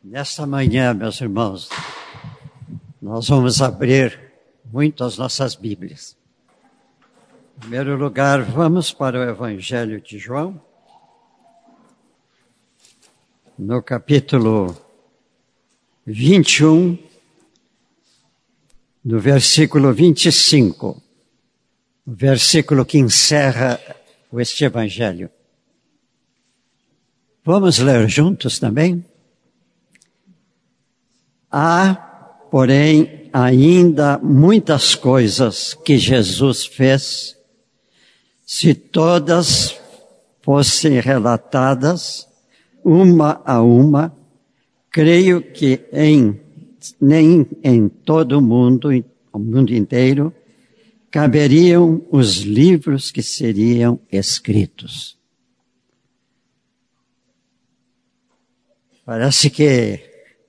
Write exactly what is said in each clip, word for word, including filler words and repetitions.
Nesta manhã, meus irmãos, nós vamos abrir muito as nossas Bíblias. Em primeiro lugar, vamos para o Evangelho de João, no capítulo vinte e um, no versículo vinte e cinco, o versículo que encerra este Evangelho. Vamos ler juntos também? Há, porém, ainda muitas coisas que Jesus fez. Se todas fossem relatadas, uma a uma, creio que em, nem em todo o mundo, o mundo inteiro, caberiam os livros que seriam escritos. Parece que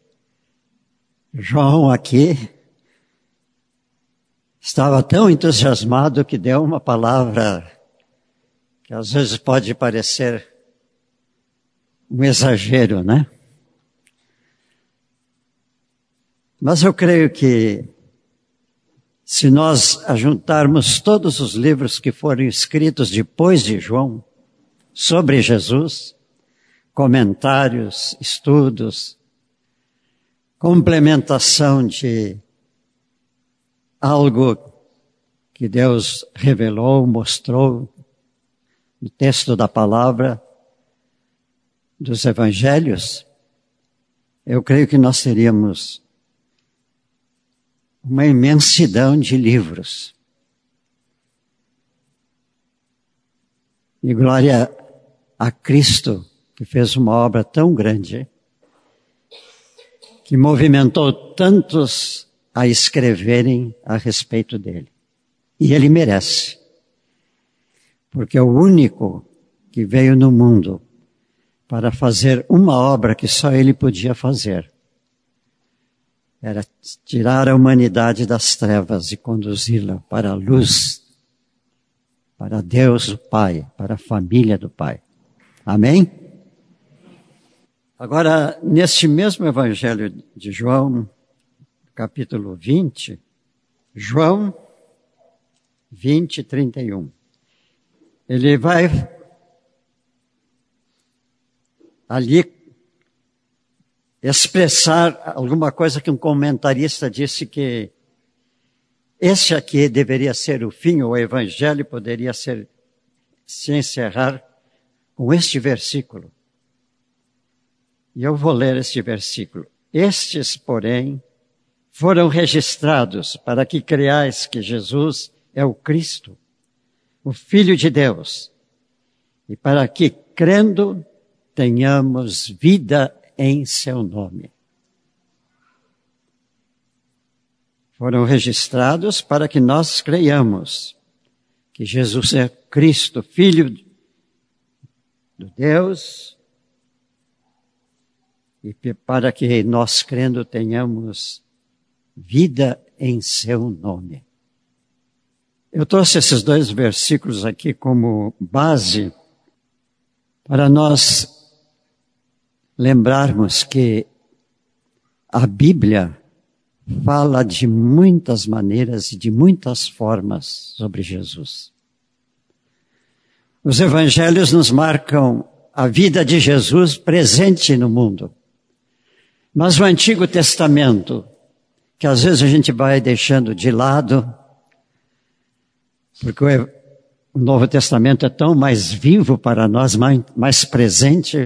João aqui estava tão entusiasmado que deu uma palavra que às vezes pode parecer um exagero, né? Mas eu creio que se nós ajuntarmos todos os livros que foram escritos depois de João sobre Jesus, comentários, estudos, complementação de algo que Deus revelou, mostrou no texto da palavra dos evangelhos, eu creio que nós teríamos uma imensidão de livros. E glória a Cristo, que fez uma obra tão grande, que movimentou tantos a escreverem a respeito dele. E ele merece, porque é o único que veio no mundo para fazer uma obra que só ele podia fazer. Era tirar a humanidade das trevas e conduzi-la para a luz, para Deus o Pai, para a família do Pai. Amém? Agora, neste mesmo Evangelho de João, capítulo vinte, João vinte, trinta e um, ele vai ali expressar alguma coisa que um comentarista disse que esse aqui deveria ser o fim, o Evangelho poderia ser, se encerrar com este versículo. E eu vou ler este versículo. Estes, porém, foram registrados para que creiais que Jesus é o Cristo, o Filho de Deus, e para que, crendo, tenhamos vida em seu nome. Foram registrados para que nós creiamos que Jesus é Cristo, Filho do Deus, e para que nós, crendo, tenhamos vida em seu nome. Eu trouxe esses dois versículos aqui como base para nós lembrarmos que a Bíblia fala de muitas maneiras e de muitas formas sobre Jesus. Os evangelhos nos marcam a vida de Jesus presente no mundo. Mas o Antigo Testamento, que às vezes a gente vai deixando de lado, porque o Novo Testamento é tão mais vivo para nós, mais, mais presente,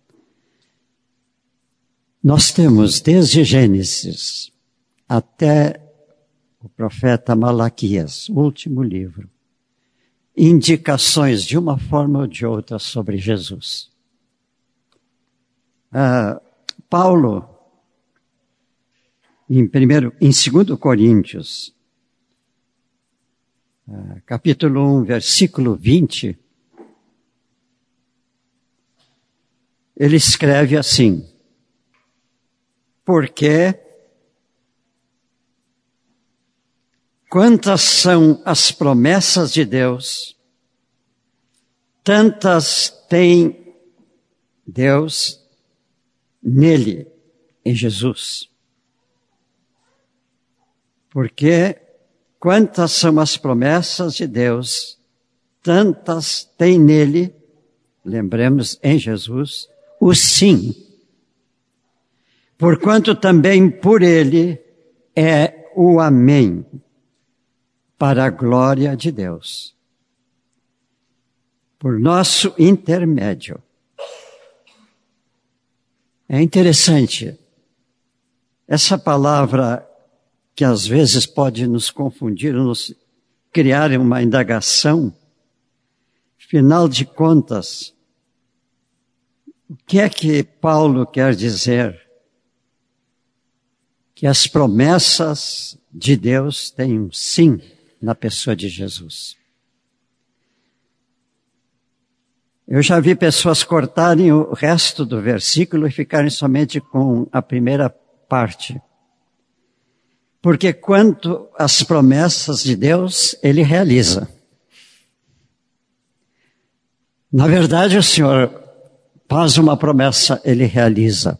nós temos desde Gênesis até o profeta Malaquias, o último livro, indicações de uma forma ou de outra sobre Jesus. Ah, Paulo, Em, primeiro, em segundo Coríntios, uh, capítulo um, versículo vinte, ele escreve assim: porque quantas são as promessas de Deus, tantas tem Deus nele em Jesus. Porque quantas são as promessas de Deus, tantas tem nele, lembremos em Jesus, o sim. Porquanto também por ele é o amém, para a glória de Deus. Por nosso intermédio. É interessante, essa palavra que às vezes pode nos confundir, nos criar uma indagação, afinal de contas, o que é que Paulo quer dizer? Que as promessas de Deus têm um sim na pessoa de Jesus. Eu já vi pessoas cortarem o resto do versículo e ficarem somente com a primeira parte. Porque quanto às promessas de Deus, Ele realiza. Na verdade, o Senhor faz uma promessa, Ele realiza.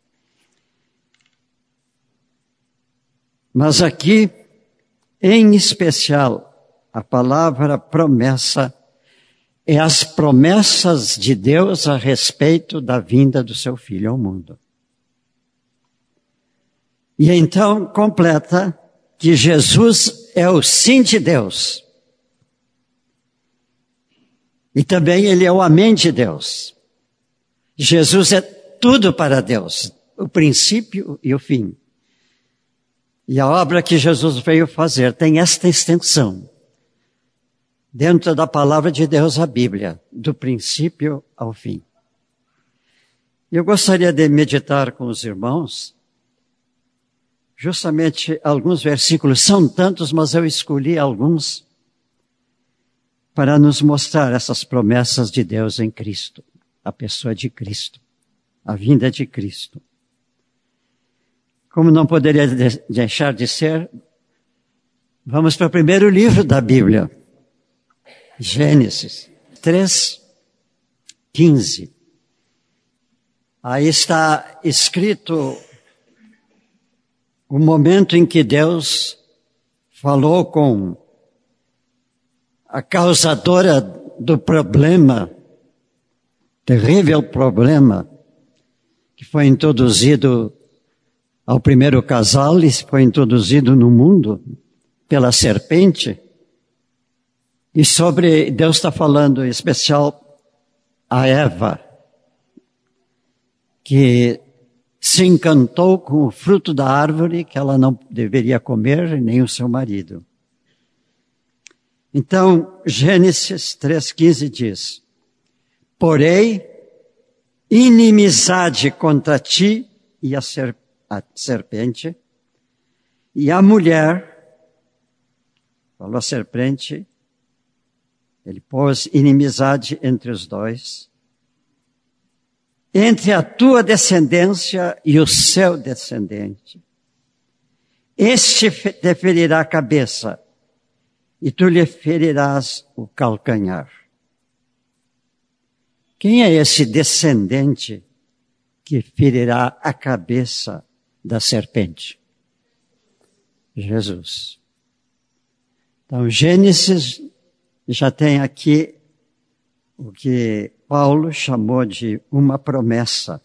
Mas aqui, em especial, a palavra promessa é as promessas de Deus a respeito da vinda do seu Filho ao mundo. E então completa que Jesus é o sim de Deus. E também ele é o amém de Deus. Jesus é tudo para Deus, o princípio e o fim. E a obra que Jesus veio fazer tem esta extensão. Dentro da palavra de Deus, a Bíblia, do princípio ao fim. Eu gostaria de meditar com os irmãos, justamente alguns versículos, são tantos, mas eu escolhi alguns para nos mostrar essas promessas de Deus em Cristo, a pessoa de Cristo, a vinda de Cristo. Como não poderia deixar de ser, vamos para o primeiro livro da Bíblia, Gênesis três, quinze. Aí está escrito o momento em que Deus falou com a causadora do problema, terrível problema, que foi introduzido ao primeiro casal e foi introduzido no mundo pela serpente. E sobre, Deus está falando em especial a Eva, que se encantou com o fruto da árvore que ela não deveria comer, nem o seu marido. Então, Gênesis três, quinze diz: porém, inimizade contra ti e a, ser, a serpente, e a mulher, falou a serpente, ele pôs inimizade entre os dois, entre a tua descendência e o seu descendente. Este te ferirá a cabeça, e tu lhe ferirás o calcanhar. Quem é esse descendente que ferirá a cabeça da serpente? Jesus. Então, Gênesis já tem aqui o que Paulo chamou de uma promessa.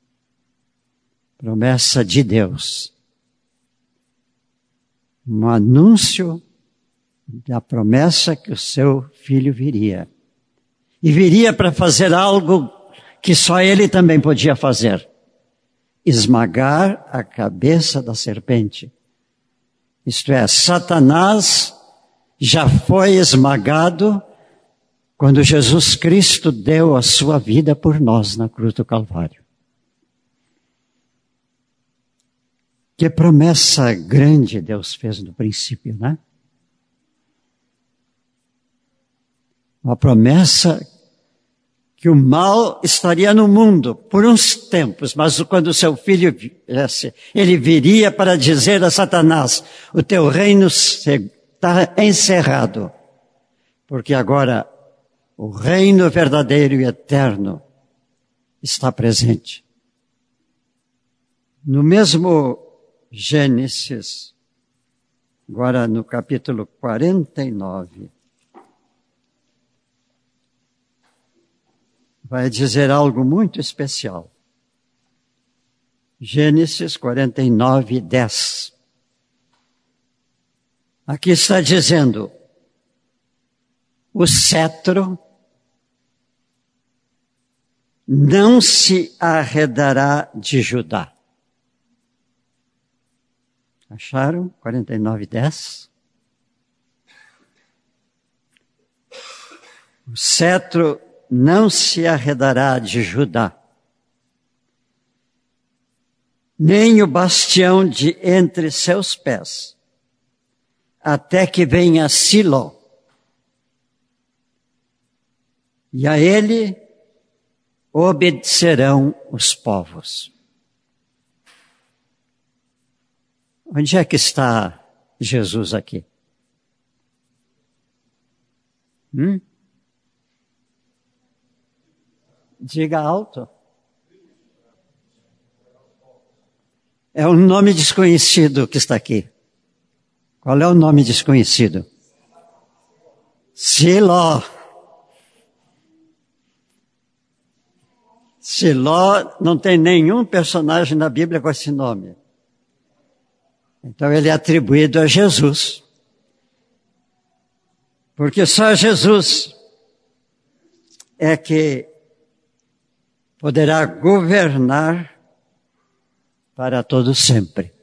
Promessa de Deus. Um anúncio da promessa que o seu filho viria. E viria para fazer algo que só ele também podia fazer. Esmagar a cabeça da serpente. Isto é, Satanás já foi esmagado quando Jesus Cristo deu a sua vida por nós na cruz do Calvário. Que promessa grande Deus fez no princípio, né? Uma promessa que o mal estaria no mundo por uns tempos, mas quando o seu filho viesse, ele viria para dizer a Satanás: o teu reino está encerrado, porque agora o reino verdadeiro e eterno está presente. No mesmo Gênesis, agora no capítulo quarenta e nove, vai dizer algo muito especial. Gênesis quarenta e nove, dez. Aqui está dizendo: o cetro não se arredará de Judá. Acharam? quarenta e nove, dez. O cetro não se arredará de Judá, nem o bastião de entre seus pés, até que venha Siló, e a ele obedecerão os povos. Onde é que está Jesus aqui? Hum? Diga alto. É um nome desconhecido que está aqui. Qual é o nome desconhecido? Siló. Siló não tem nenhum personagem na Bíblia com esse nome. Então ele é atribuído a Jesus. Porque só Jesus é que poderá governar para todo sempre.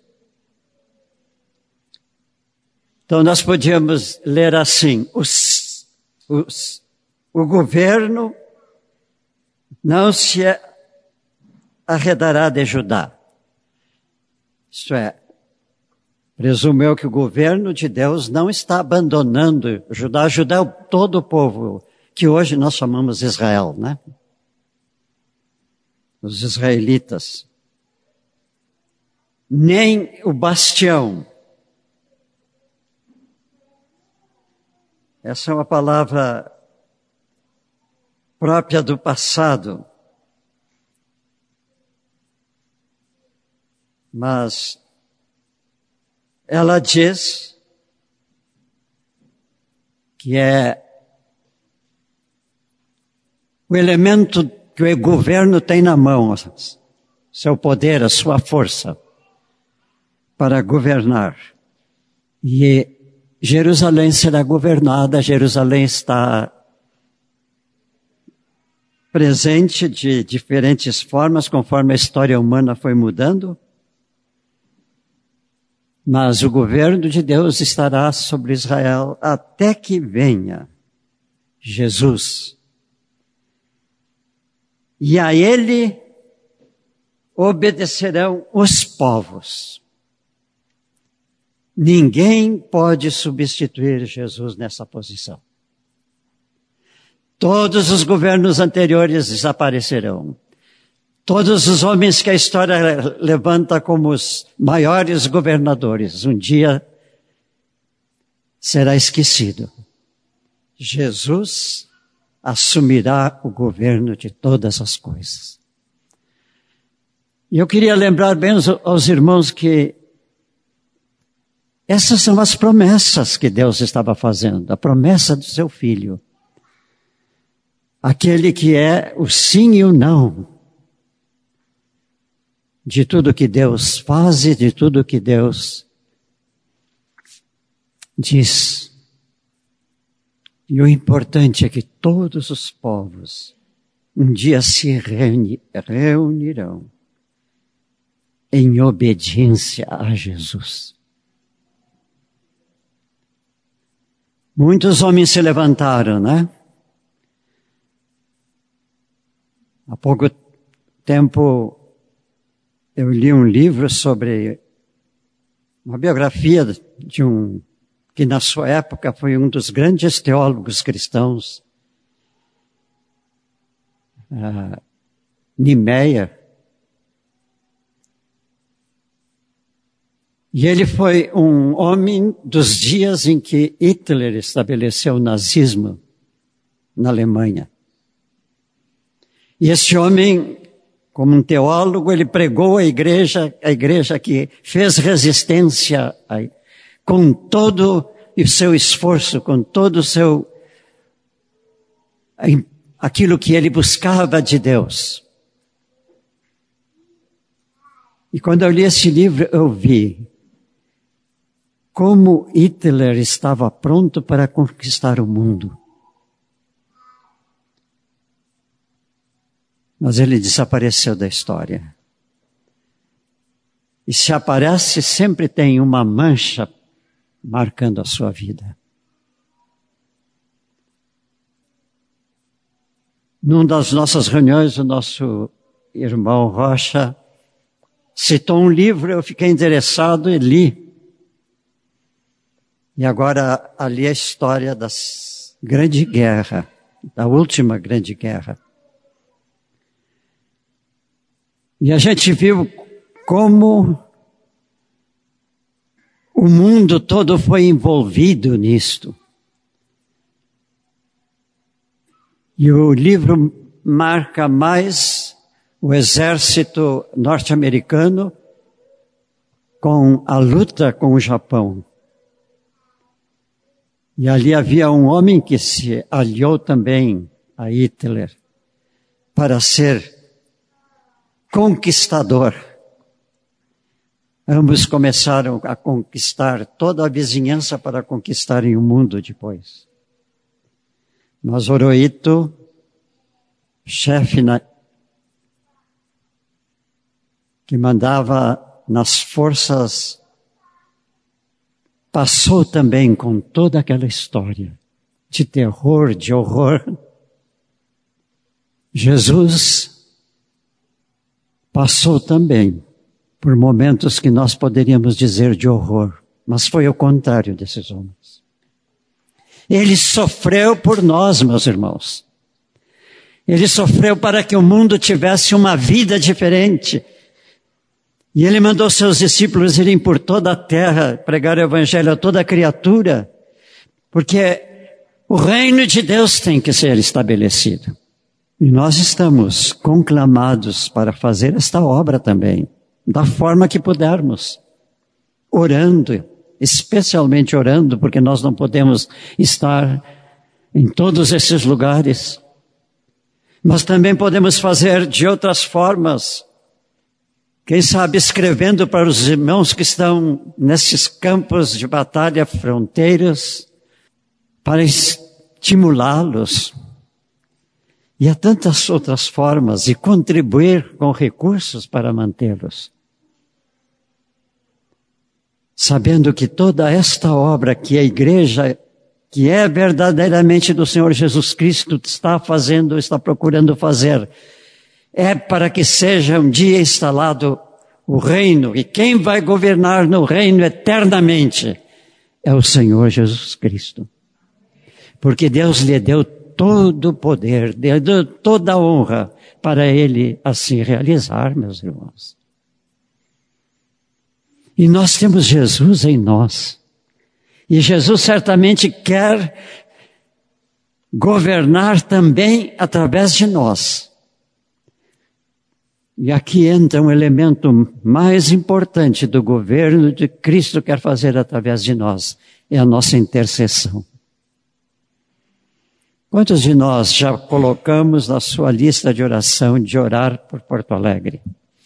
Então nós podíamos ler assim: os, os, o governo não se arredará de Judá. Isto é, presumo eu que o governo de Deus não está abandonando Judá. Judá é todo o povo que hoje nós chamamos Israel, né? Os israelitas. Nem o bastião. Essa é uma palavra própria do passado. Mas ela diz que é o elemento que o governo tem na mão, seu poder, a sua força para governar. E Jerusalém será governada, Jerusalém está presente de diferentes formas, conforme a história humana foi mudando. Mas o governo de Deus estará sobre Israel até que venha Jesus. E a ele obedecerão os povos. Ninguém pode substituir Jesus nessa posição. Todos os governos anteriores desaparecerão. Todos os homens que a história levanta como os maiores governadores, um dia será esquecido. Jesus assumirá o governo de todas as coisas. E eu queria lembrar bem aos, aos irmãos que essas são as promessas que Deus estava fazendo, a promessa do seu Filho. Aquele que é o sim e o não de tudo que Deus faz e de tudo que Deus diz. E o importante é que todos os povos um dia se reuni- reunirão em obediência a Jesus. Muitos homens se levantaram, né? Há pouco tempo eu li um livro sobre uma biografia de um que na sua época foi um dos grandes teólogos cristãos, uh, Niemeyer. E ele foi um homem dos dias em que Hitler estabeleceu o nazismo na Alemanha. E esse homem Como um teólogo, ele pregou a igreja, a igreja que fez resistência a, com todo o seu esforço, com todo o seu, aquilo que ele buscava de Deus. E quando eu li esse livro, eu vi como Hitler estava pronto para conquistar o mundo. Mas ele desapareceu da história. E se aparece, sempre tem uma mancha marcando a sua vida. Numa das nossas reuniões, o nosso irmão Rocha citou um livro, eu fiquei interessado e li. E agora ali a história da Grande Guerra, da última Grande Guerra. E a gente viu como o mundo todo foi envolvido nisto. E o livro marca mais o exército norte-americano com a luta com o Japão. E ali havia um homem que se aliou também a Hitler para ser conquistador. Ambos começaram a conquistar toda a vizinhança para conquistarem o mundo depois. Mas Hirohito, chefe na, que mandava nas forças, passou também com toda aquela história de terror, de horror. Jesus passou também por momentos que nós poderíamos dizer de horror, mas foi o contrário desses homens. Ele sofreu por nós, meus irmãos. Ele sofreu para que o mundo tivesse uma vida diferente. E ele mandou seus discípulos irem por toda a terra, pregar o evangelho a toda criatura, porque o reino de Deus tem que ser estabelecido. E nós estamos conclamados para fazer esta obra também, da forma que pudermos, orando, especialmente orando, porque nós não podemos estar em todos esses lugares. Mas também podemos fazer de outras formas. Quem sabe escrevendo para os irmãos que estão nesses campos de batalha fronteiras, para estimulá-los. E há tantas outras formas, e contribuir com recursos para mantê-los. Sabendo que toda esta obra que a igreja, que é verdadeiramente do Senhor Jesus Cristo, está fazendo, está procurando fazer, é para que seja um dia instalado o reino, e quem vai governar no reino eternamente é o Senhor Jesus Cristo. Porque Deus lhe deu todo o poder, lhe deu toda a honra para Ele assim realizar, meus irmãos. E nós temos Jesus em nós. E Jesus certamente quer governar também através de nós. E aqui entra um elemento mais importante do governo de Cristo quer fazer através de nós, é a nossa intercessão. Quantos de nós já colocamos na sua lista de oração de orar por Porto Alegre?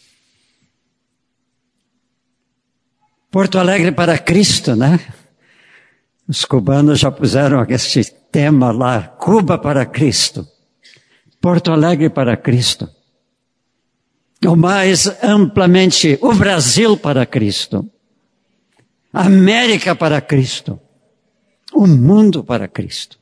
Porto Alegre para Cristo, né? Os cubanos já puseram esse tema lá, Cuba para Cristo. Porto Alegre para Cristo. Ou mais amplamente, o Brasil para Cristo. América para Cristo. O mundo para Cristo.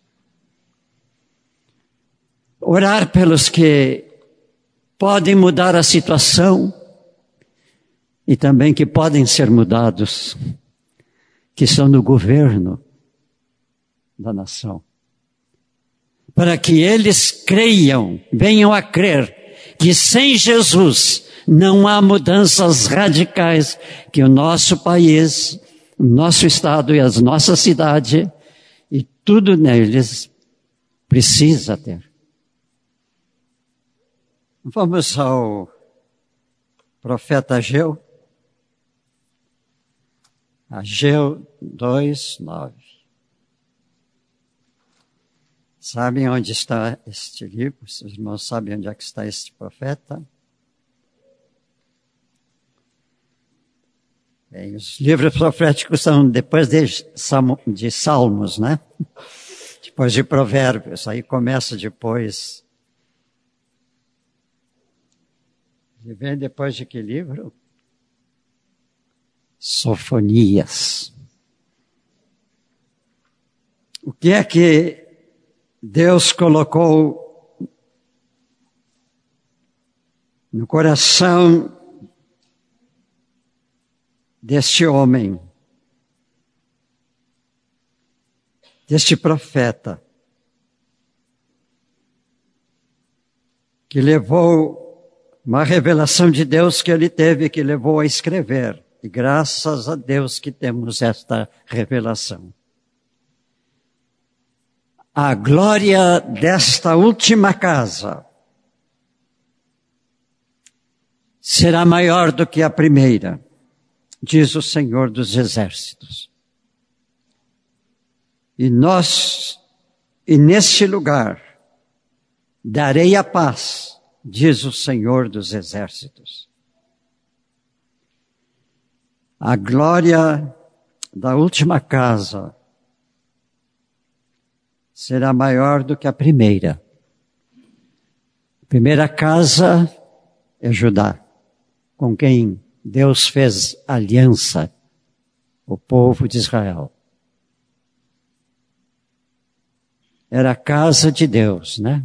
Orar pelos que podem mudar a situação e também que podem ser mudados, que estão no governo da nação. Para que eles creiam, venham a crer, que sem Jesus não há mudanças radicais que o nosso país, o nosso estado e a nossa cidade e tudo neles precisa ter. Vamos ao profeta Ageu. Ageu dois, nove. Sabem onde está este livro? Os irmãos sabem onde é que está este profeta? Bem, os livros proféticos são depois de, de Salmos, né? Depois de Provérbios. Aí começa depois. E vem depois de que livro? Sofonias. O que é que Deus colocou no coração deste homem, deste profeta, que levou uma revelação de Deus que ele teve, que levou a escrever. E graças a Deus que temos esta revelação. A glória desta última casa será maior do que a primeira, diz o Senhor dos Exércitos. E nós, e neste lugar, darei a paz, diz o Senhor dos Exércitos. A glória da última casa será maior do que a primeira. A primeira casa é Judá, com quem Deus fez aliança, o povo de Israel. Era a casa de Deus, né?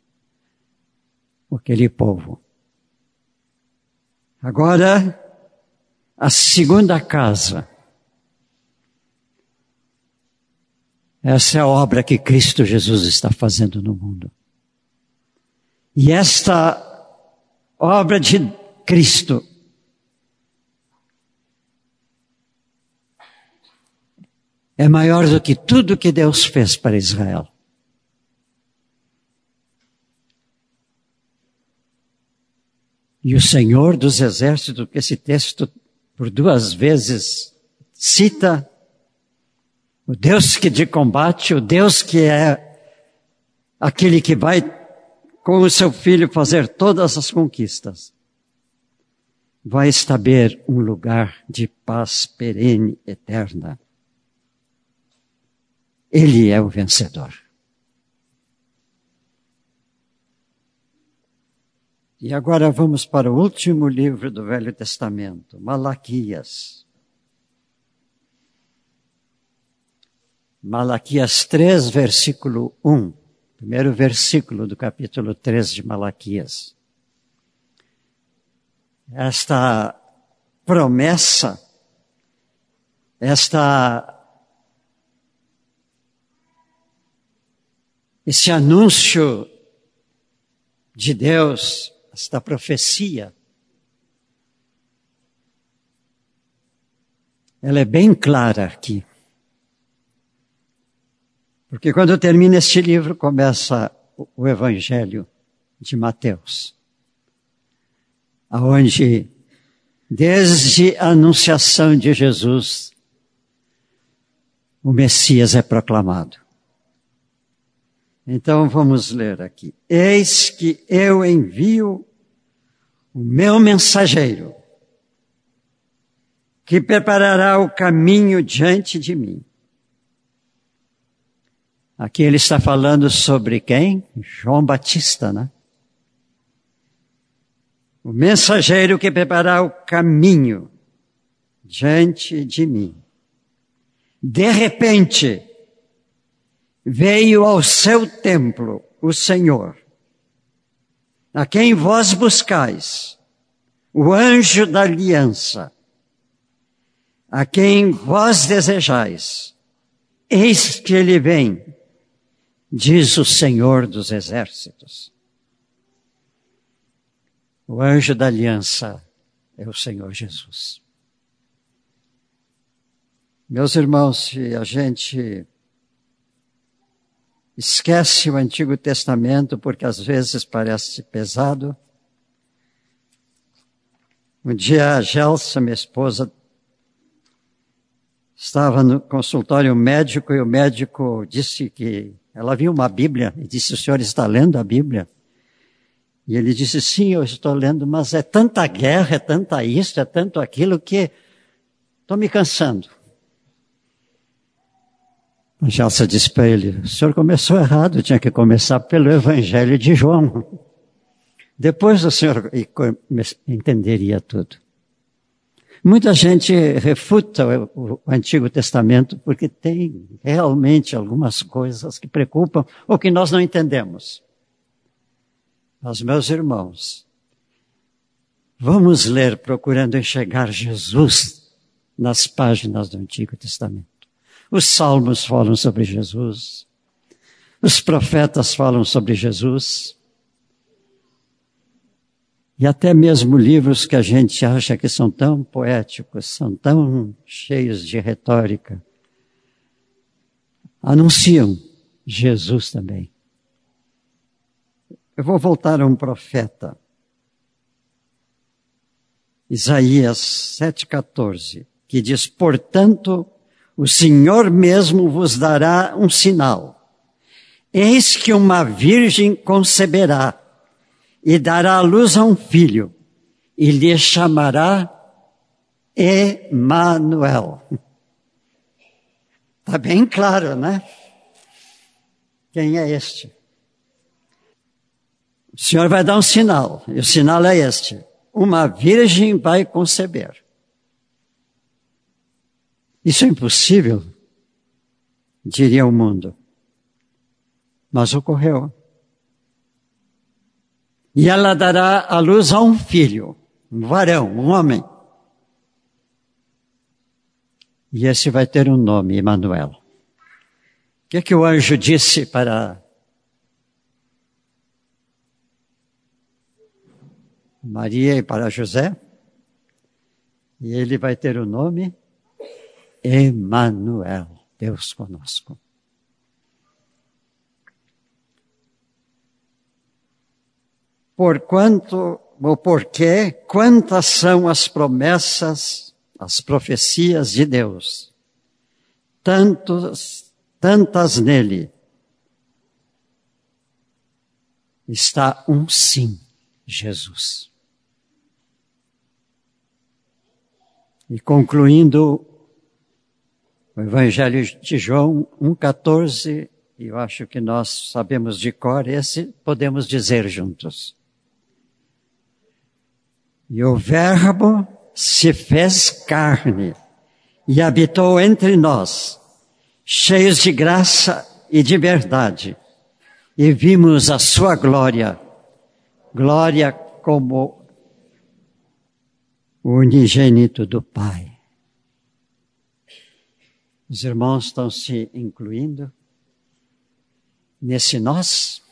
Aquele povo. Agora, a segunda casa. Essa é a obra que Cristo Jesus está fazendo no mundo. E esta obra de Cristo é maior do que tudo que Deus fez para Israel. E o Senhor dos Exércitos, que esse texto por duas vezes cita, o Deus que de combate, o Deus que é aquele que vai com o seu filho fazer todas as conquistas, vai estabelecer um lugar de paz perene, eterna. Ele é o vencedor. E agora vamos para o último livro do Velho Testamento, Malaquias. Malaquias três, versículo um. Primeiro versículo do capítulo três de Malaquias. Esta promessa, esta, esse anúncio de Deus, esta profecia, ela é bem clara aqui. Porque quando termina este livro, começa o Evangelho de Mateus, aonde, desde a anunciação de Jesus, o Messias é proclamado. Então vamos ler aqui. Eis que eu envio o meu mensageiro, que preparará o caminho diante de mim. Aqui ele está falando sobre quem? João Batista, né? O mensageiro que preparará o caminho diante de mim. De repente, veio ao seu templo o Senhor, a quem vós buscais, o anjo da aliança, a quem vós desejais. Eis que ele vem, diz o Senhor dos Exércitos. O anjo da aliança é o Senhor Jesus. Meus irmãos, se a gente esquece o Antigo Testamento porque às vezes parece pesado, Um dia a Gelsa, minha esposa, estava no consultório médico e o médico disse que ela viu uma Bíblia e disse, o senhor está lendo a Bíblia? E ele disse, sim, eu estou lendo, mas é tanta guerra, é tanta isso, é tanto aquilo que estou me cansando. A Gelsa disse para ele, o senhor começou errado, tinha que começar pelo Evangelho de João. Depois o senhor entenderia tudo. Muita gente refuta o Antigo Testamento porque tem realmente algumas coisas que preocupam ou que nós não entendemos. Mas, meus irmãos, vamos ler procurando enxergar Jesus nas páginas do Antigo Testamento. Os salmos falam sobre Jesus. Os profetas falam sobre Jesus. E até mesmo livros que a gente acha que são tão poéticos, são tão cheios de retórica, anunciam Jesus também. Eu vou voltar a um profeta. Isaías sete, quatorze, que diz, portanto, o Senhor mesmo vos dará um sinal. Eis que uma virgem conceberá e dará à luz a um filho, e lhe chamará Emanuel. Está bem claro, né? Quem é este? O Senhor vai dar um sinal, e o sinal é este. Uma virgem vai conceber. Isso é impossível, diria o mundo. Mas ocorreu. E ela dará à luz a um filho, um varão, um homem. E esse vai ter um nome, Emanuel. O que é que o anjo disse para Maria e para José? E ele vai ter o nome Emanuel, Deus conosco. Porquanto, ou porque, quantas são as promessas, as profecias de Deus, tantos, tantas nele, está um sim, Jesus. E concluindo o Evangelho de João um, quatorze, eu acho que nós sabemos de cor, esse podemos dizer juntos. E o Verbo se fez carne e habitou entre nós, cheios de graça e de verdade, e vimos a sua glória, glória como o unigênito do Pai. Os irmãos estão se incluindo nesse nós?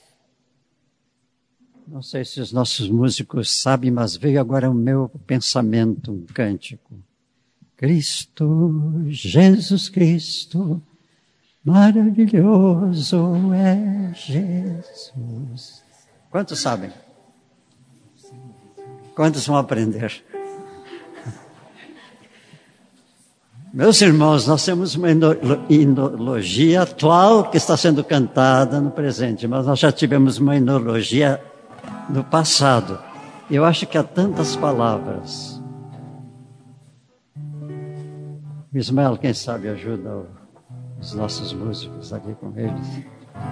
Não sei se os nossos músicos sabem, mas veio agora o meu pensamento, um cântico. Cristo, Jesus Cristo, maravilhoso é Jesus. Quantos sabem? Quantos vão aprender? Meus irmãos, nós temos uma enologia atual que está sendo cantada no presente, mas nós já tivemos uma enologia no passado. Eu acho que há tantas palavras. Ismael, quem sabe, ajuda os nossos músicos aqui com eles.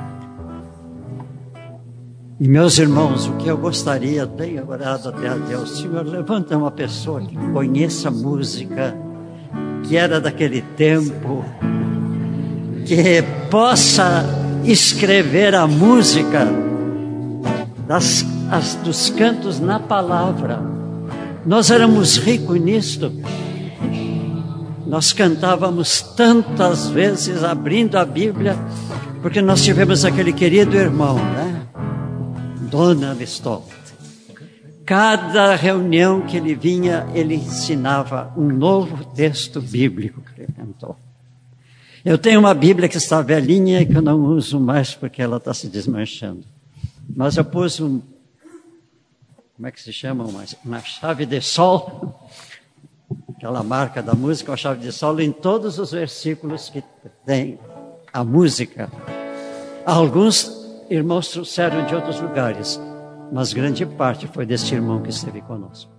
E meus irmãos, o que eu gostaria, tenho orado até a Deus, Senhor, levanta uma pessoa que conheça música, que era daquele tempo, que possa escrever a música das, as, dos cantos na palavra. Nós éramos ricos nisto. Nós cantávamos tantas vezes abrindo a Bíblia, porque nós tivemos aquele querido irmão, né? Dona Listolt. Cada reunião que ele vinha, ele ensinava um novo texto bíblico que ele cantou. Eu tenho uma Bíblia que está velhinha e que eu não uso mais porque ela está se desmanchando. Mas eu pus um, como é que se chama? Uma, uma chave de sol, aquela marca da música, uma chave de sol em todos os versículos que tem a música. Alguns irmãos trouxeram de outros lugares, mas grande parte foi desse irmão que esteve conosco.